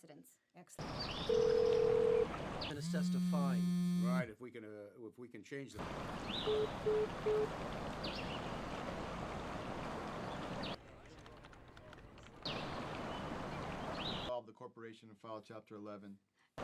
precedence. Excellent. And assessed a fine. Right, if we can change them. Of the corporation and file Chapter 11.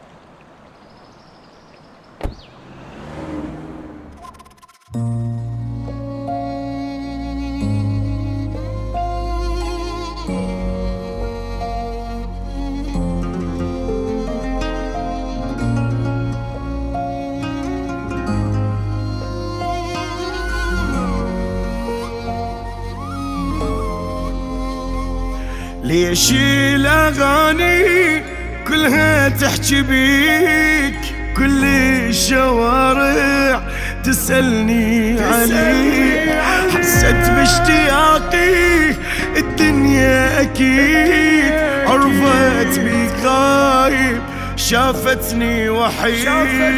ليش الأغاني كلها تحكي بيك، كل الشوارع تسألني عليك، حسيت باشتياقي الدنيا أكيد عرفت بيك غايب، شافتني وحيد.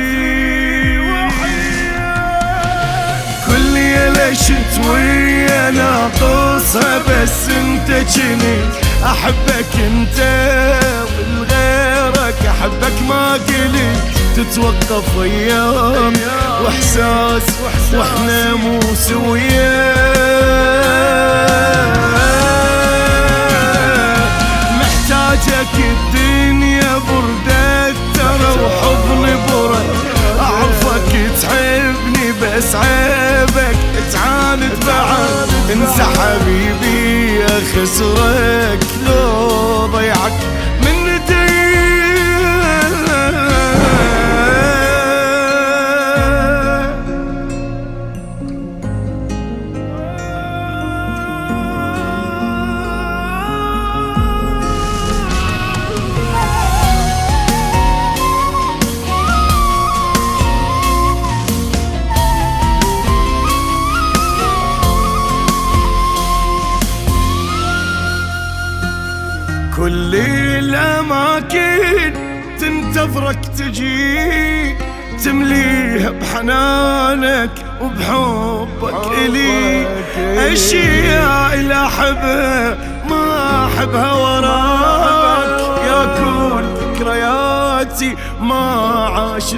كل ليلة شت ويا ناقصها بس انت جنيت، احبك انت والغيرك احبك ما قلت، تتوقف ايام واحساس واحنا مو سويا، محتاجك الدنيا بردت ترى وحضني برد، اعرفك تحبني بس عيبك تعاند بعد، انسى حبيبي اخسرك لو ضيعك من ايدي. كل الأماكن تنتظرك تجي، تمليها بحنانك وبحبك إلي، أشياء اللي أحبها ما أحبها وراك، يا كل ذكرياتي ما عاش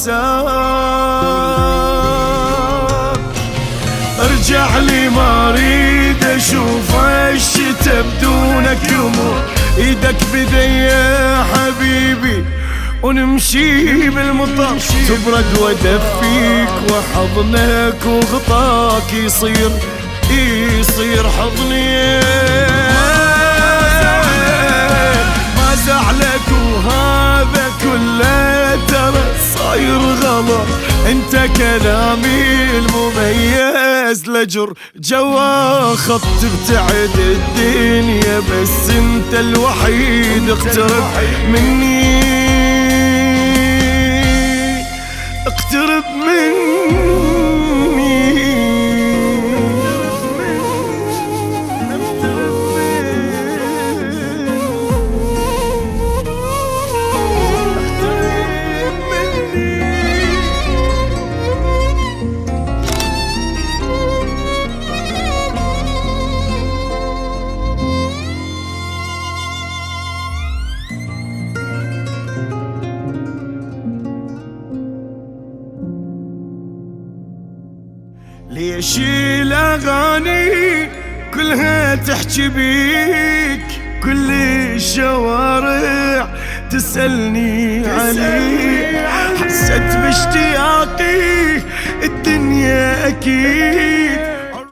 النساك، ارجع لي ما اريد اشوف الشتا بدونك يمر، ايدك بدي يا حبيبي ونمشي بالمطر، تبرد ودفيك وحضنك وغطاك يصير حضني، ما زعلك وهذا كله ترى صاير غلط، انت كلامي المميز لجر جوا خط، تبتعد الدنيا بس انت الوحيد، اقترب مني اقترب مني. ليش الأغاني كلها تحكي بيك، كل الشوارع تسألني عليك، حسيت باشتياقي الدنيا أكيد